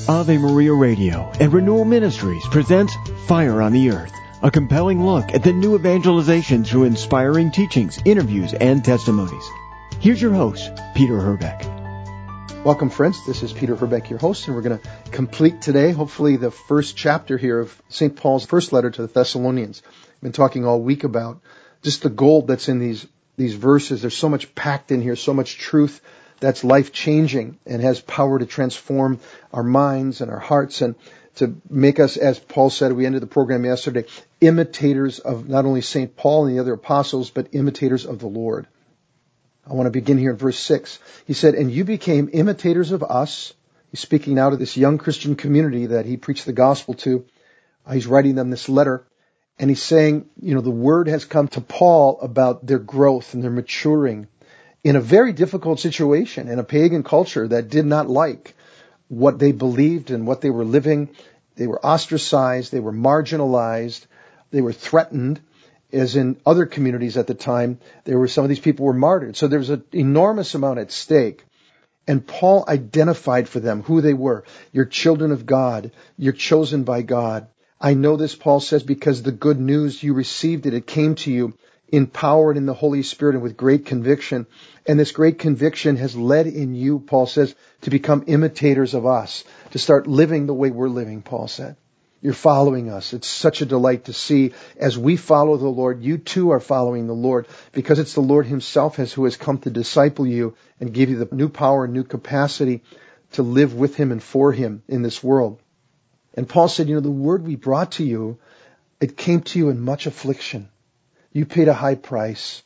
Ave Maria Radio and Renewal Ministries presents Fire on the Earth, a compelling look at the new evangelization through inspiring teachings, interviews, and testimonies. Here's your host, Peter Herbeck. Welcome, friends. This is Peter Herbeck, your host, and we're going to complete today, hopefully, the first chapter here of St. Paul's first letter to the Thessalonians. I've been talking all week about just the gold that's in these verses. There's so much packed in here, so much truth that's life-changing and has power to transform our minds and our hearts and to make us, as Paul said, we ended the program yesterday, imitators of not only St. Paul and the other apostles, but imitators of the Lord. I want to begin here in verse 6. He said, "And you became imitators of us." He's speaking now to this young Christian community that he preached the gospel to. He's writing them this letter. And he's saying, the word has come to Paul about their growth and their maturing in a very difficult situation in a pagan culture that did not like what they believed and what they were living. They were ostracized, they were marginalized, they were threatened, as in other communities at the time. Some of these people were martyred. So there was an enormous amount at stake. And Paul identified for them who they were. You're children of God. You're chosen by God. I know this, Paul says, because the good news, you received it. It came to you empowered in the Holy Spirit and with great conviction. And this great conviction has led in you, Paul says, to become imitators of us, to start living the way we're living, Paul said. You're following us. It's such a delight to see as we follow the Lord, you too are following the Lord, because it's the Lord himself who has come to disciple you and give you the new power and new capacity to live with him and for him in this world. And Paul said, the word we brought to you, it came to you in much affliction. You paid a high price.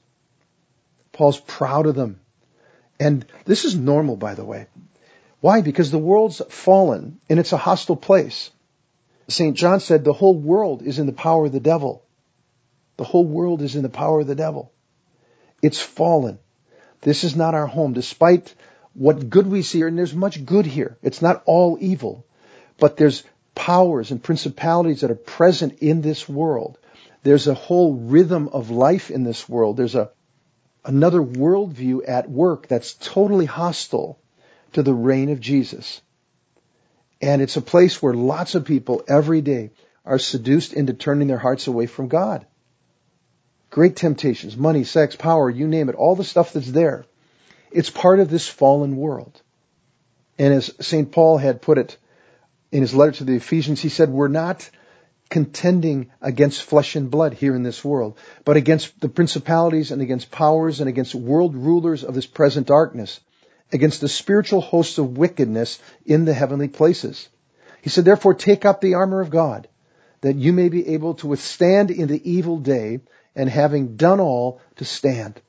Paul's proud of them. And this is normal, by the way. Why? Because the world's fallen and it's a hostile place. St. John said the whole world is in the power of the devil. The whole world is in the power of the devil. It's fallen. This is not our home. Despite what good we see here, and there's much good here. It's not all evil. But there's powers and principalities that are present in this world. There's a whole rhythm of life in this world. There's another worldview at work that's totally hostile to the reign of Jesus. And it's a place where lots of people every day are seduced into turning their hearts away from God. Great temptations, money, sex, power, you name it, all the stuff that's there. It's part of this fallen world. And as St. Paul had put it in his letter to the Ephesians, he said, we're not contending against flesh and blood here in this world, but against the principalities and against powers and against world rulers of this present darkness, against the spiritual hosts of wickedness in the heavenly places. He said, therefore, take up the armor of God, that you may be able to withstand in the evil day, and having done all, to stand.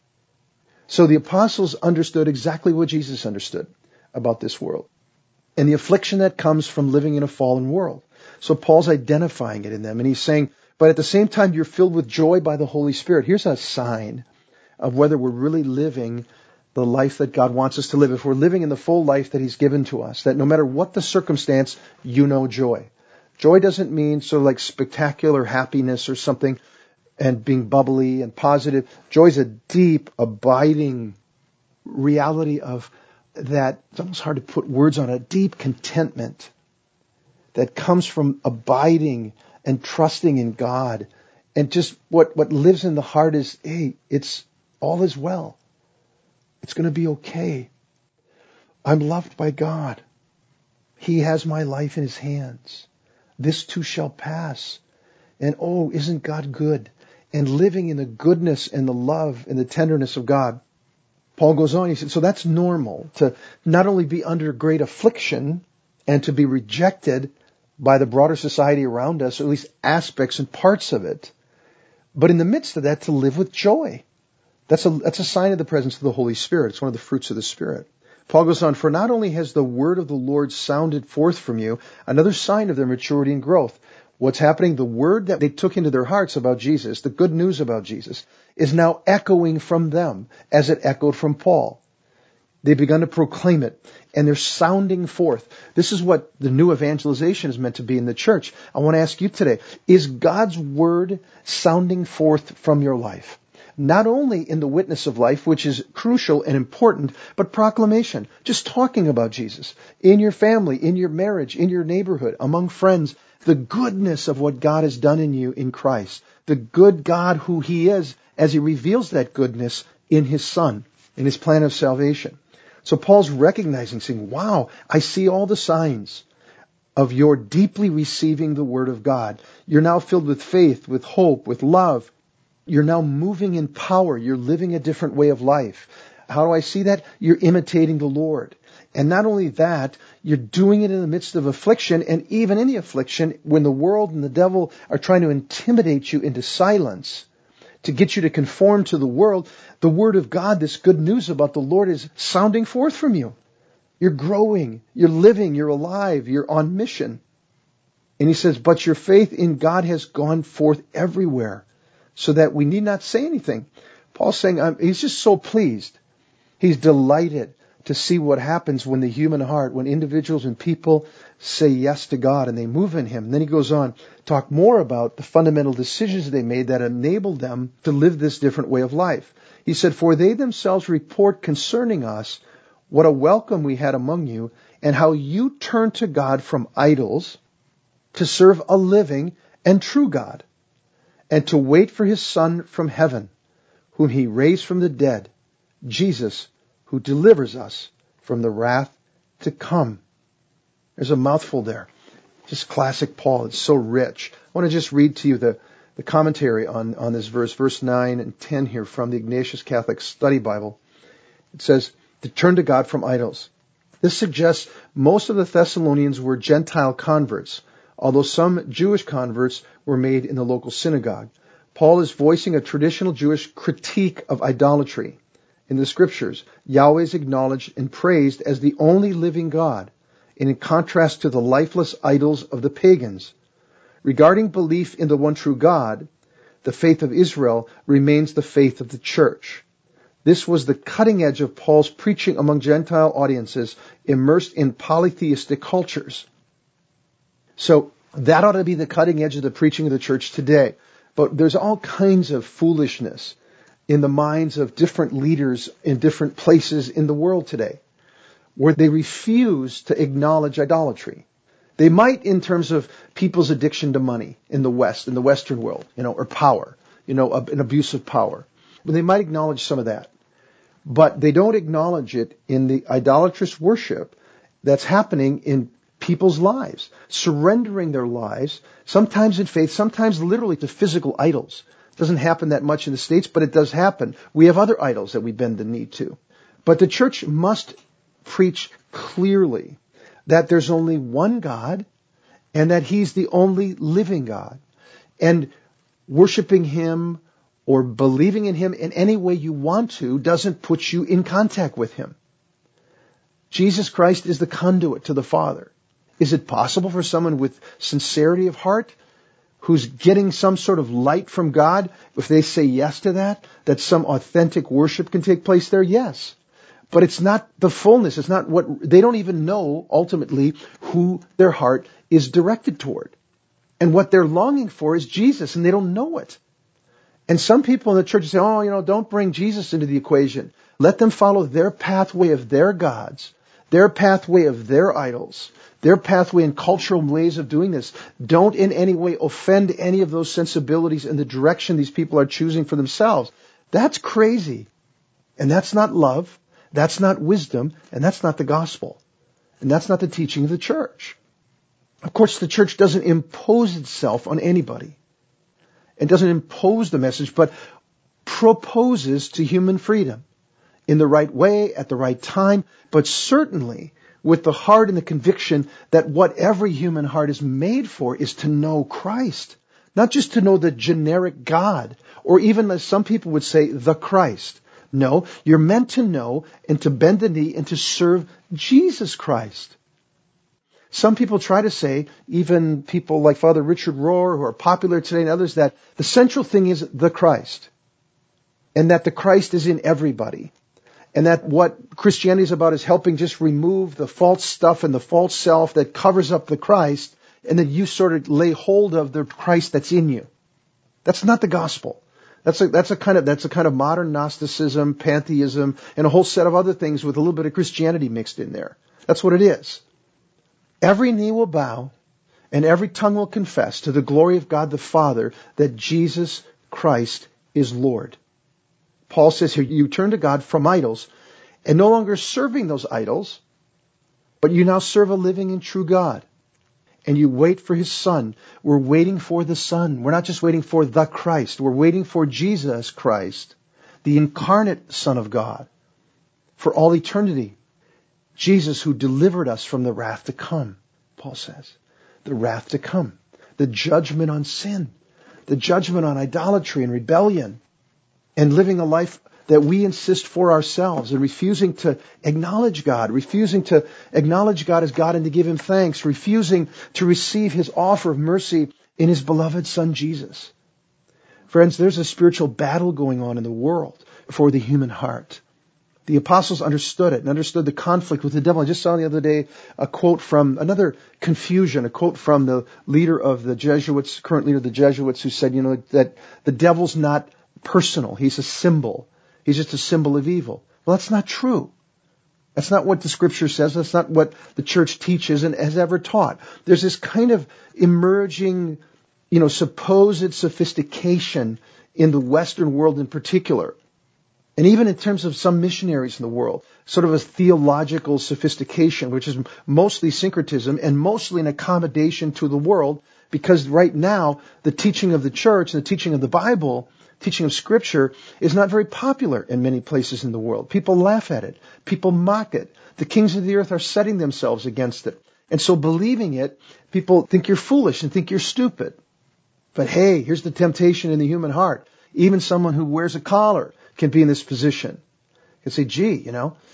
So the apostles understood exactly what Jesus understood about this world, and the affliction that comes from living in a fallen world. So Paul's identifying it in them, and he's saying, but at the same time, you're filled with joy by the Holy Spirit. Here's a sign of whether we're really living the life that God wants us to live. If we're living in the full life that he's given to us, that no matter what the circumstance, you know joy. Joy doesn't mean sort of like spectacular happiness or something and being bubbly and positive. Joy is a deep, abiding reality of that. It's almost hard to put words on, a deep contentment that comes from abiding and trusting in God. And just what lives in the heart is, hey, it's all is well. It's going to be okay. I'm loved by God. He has my life in his hands. This too shall pass. And oh, isn't God good? And living in the goodness and the love and the tenderness of God. Paul goes on, he said, so that's normal to not only be under great affliction and to be rejected by the broader society around us, or at least aspects and parts of it, but in the midst of that, to live with joy. That's a sign of the presence of the Holy Spirit. It's one of the fruits of the Spirit. Paul goes on, for not only has the word of the Lord sounded forth from you, another sign of their maturity and growth. What's happening? The word that they took into their hearts about Jesus, the good news about Jesus, is now echoing from them as it echoed from Paul. They've begun to proclaim it, and they're sounding forth. This is what the new evangelization is meant to be in the church. I want to ask you today, is God's word sounding forth from your life? not only in the witness of life, which is crucial and important, but proclamation. Just talking about Jesus in your family, in your marriage, in your neighborhood, among friends, the goodness of what God has done in you in Christ, the good God who He is as He reveals that goodness in His Son, in His plan of salvation. So Paul's recognizing, saying, wow, I see all the signs of your deeply receiving the Word of God. You're now filled with faith, with hope, with love. You're now moving in power. You're living a different way of life. How do I see that? You're imitating the Lord. And not only that, you're doing it in the midst of affliction, and even in the affliction, when the world and the devil are trying to intimidate you into silence, to get you to conform to the world, the Word of God, this good news about the Lord, is sounding forth from you. You're growing, you're living, you're alive, you're on mission. And he says, but your faith in God has gone forth everywhere, so that we need not say anything. Paul's saying, he's just so pleased. He's delighted to see what happens when the human heart, when individuals and people say yes to God and they move in Him. And then he goes on to talk more about the fundamental decisions they made that enabled them to live this different way of life. He said, for they themselves report concerning us what a welcome we had among you, and how you turned to God from idols to serve a living and true God, and to wait for His Son from heaven, whom He raised from the dead, Jesus, who delivers us from the wrath to come. There's a mouthful there. Just classic Paul. It's so rich. I want to just read to you the commentary on this verse 9 and 10 here from the Ignatius Catholic Study Bible. It says, to turn to God from idols. This suggests most of the Thessalonians were Gentile converts, although some Jewish converts were made in the local synagogue. Paul is voicing a traditional Jewish critique of idolatry. In the Scriptures, Yahweh is acknowledged and praised as the only living God, and in contrast to the lifeless idols of the pagans. Regarding belief in the one true God, the faith of Israel remains the faith of the church. This was the cutting edge of Paul's preaching among Gentile audiences immersed in polytheistic cultures. So that ought to be the cutting edge of the preaching of the church today. But there's all kinds of foolishness in the minds of different leaders in different places in the world today, where they refuse to acknowledge idolatry. They might in terms of people's addiction to money in the West, in the Western world, or power, an abuse of power. But they might acknowledge some of that. But they don't acknowledge it in the idolatrous worship that's happening in people's lives, surrendering their lives, sometimes in faith, sometimes literally to physical idols. It doesn't happen that much in the States, but it does happen. We have other idols that we bend the knee to. But the church must preach clearly that there's only one God and that He's the only living God. And worshiping Him or believing in Him in any way you want to doesn't put you in contact with Him. Jesus Christ is the conduit to the Father. Is it possible for someone with sincerity of heart, who's getting some sort of light from God, if they say yes to that some authentic worship can take place there? Yes. But it's not the fullness. It's not what, they don't even know ultimately who their heart is directed toward. And what they're longing for is Jesus, and they don't know it. And some people in the church say, don't bring Jesus into the equation. Let them follow their pathway of their gods, their pathway of their idols, their pathway and cultural ways of doing this. Don't in any way offend any of those sensibilities in the direction these people are choosing for themselves. That's crazy. And that's not love. That's not wisdom. And that's not the gospel. And that's not the teaching of the church. Of course, the church doesn't impose itself on anybody. It doesn't impose the message, but proposes to human freedom in the right way, at the right time, but certainly with the heart and the conviction that what every human heart is made for is to know Christ. Not just to know the generic God, or even as some people would say, the Christ. No, you're meant to know and to bend the knee and to serve Jesus Christ. Some people try to say, even people like Father Richard Rohr, who are popular today, and others, that the central thing is the Christ. And that the Christ is in everybody. And that what Christianity is about is helping just remove the false stuff and the false self that covers up the Christ, and that you sort of lay hold of the Christ that's in you. That's not the gospel. That's a kind of modern Gnosticism, pantheism, and a whole set of other things with a little bit of Christianity mixed in there. That's what it is. Every knee will bow and every tongue will confess to the glory of God the Father that Jesus Christ is Lord. Paul says here, you turn to God from idols and no longer serving those idols, but you now serve a living and true God. And you wait for His Son. We're waiting for the Son. We're not just waiting for the Christ. We're waiting for Jesus Christ, the incarnate Son of God, for all eternity. Jesus who delivered us from the wrath to come, Paul says. The wrath to come. The judgment on sin. The judgment on idolatry and rebellion. And living a life that we insist for ourselves and refusing to acknowledge God as God and to give Him thanks, refusing to receive His offer of mercy in His beloved Son Jesus. Friends, there's a spiritual battle going on in the world for the human heart. The apostles understood it and understood the conflict with the devil. I just saw the other day a quote from another confusion, a quote from the leader of the Jesuits, current leader of the Jesuits, who said, that the devil's not personal. He's a symbol. He's just a symbol of evil. Well, that's not true. That's not what the Scripture says. That's not what the church teaches and has ever taught. There's this kind of emerging, supposed sophistication in the Western world in particular. And even in terms of some missionaries in the world, sort of a theological sophistication, which is mostly syncretism and mostly an accommodation to the world, because right now the teaching of the church and the teaching of the Bible, teaching of Scripture, is not very popular in many places in the world. People laugh at it. People mock it. The kings of the earth are setting themselves against it. And so believing it, people think you're foolish and think you're stupid. But hey, here's the temptation in the human heart. Even someone who wears a collar can be in this position. You can say, gee,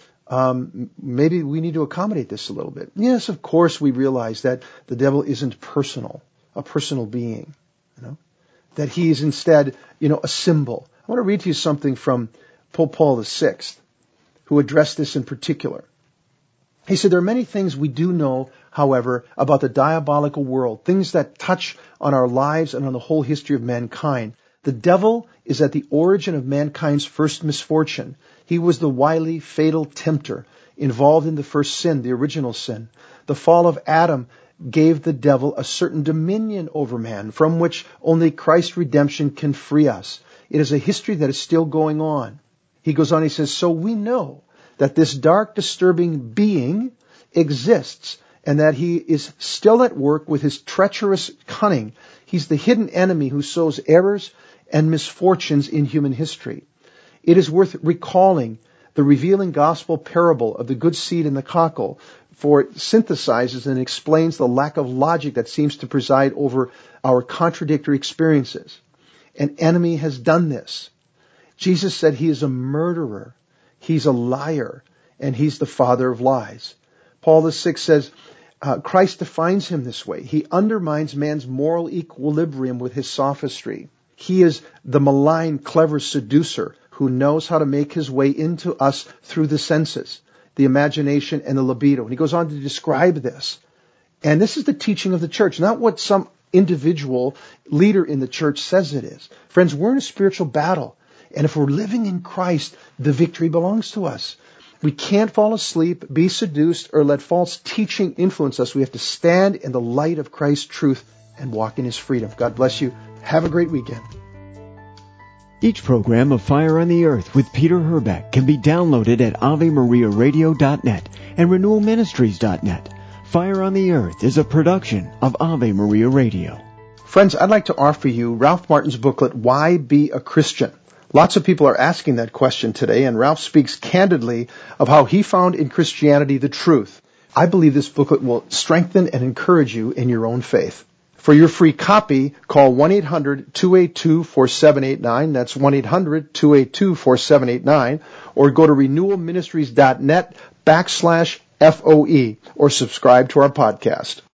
maybe we need to accommodate this a little bit. Yes, of course we realize that the devil isn't personal, a personal being, that he is instead, a symbol. I want to read to you something from Pope Paul VI, who addressed this in particular. He said, there are many things we do know, however, about the diabolical world, things that touch on our lives and on the whole history of mankind. The devil is at the origin of mankind's first misfortune. He was the wily, fatal tempter involved in the first sin, the original sin. The fall of Adam gave the devil a certain dominion over man, from which only Christ's redemption can free us. It is a history that is still going on. He goes on, he says, so we know that this dark, disturbing being exists and that he is still at work with his treacherous cunning. He's the hidden enemy who sows errors and misfortunes in human history. It is worth recalling the revealing gospel parable of the good seed and the cockle, for it synthesizes and explains the lack of logic that seems to preside over our contradictory experiences. An enemy has done this. Jesus said he is a murderer, he's a liar, and he's the father of lies. Paul VI says, Christ defines him this way. He undermines man's moral equilibrium with his sophistry. He is the malign, clever seducer who knows how to make his way into us through the senses, the imagination, and the libido. And he goes on to describe this. And this is the teaching of the church, not what some individual leader in the church says it is. Friends, we're in a spiritual battle. And if we're living in Christ, the victory belongs to us. We can't fall asleep, be seduced, or let false teaching influence us. We have to stand in the light of Christ's truth and walk in His freedom. God bless you. Have a great weekend. Each program of Fire on the Earth with Peter Herbeck can be downloaded at AveMariaRadio.net and RenewalMinistries.net. Fire on the Earth is a production of Ave Maria Radio. Friends, I'd like to offer you Ralph Martin's booklet, Why Be a Christian? Lots of people are asking that question today, and Ralph speaks candidly of how he found in Christianity the truth. I believe this booklet will strengthen and encourage you in your own faith. For your free copy, call 1-800-282-4789. That's 1-800-282-4789. Or go to renewalministries.net/FOE or subscribe to our podcast.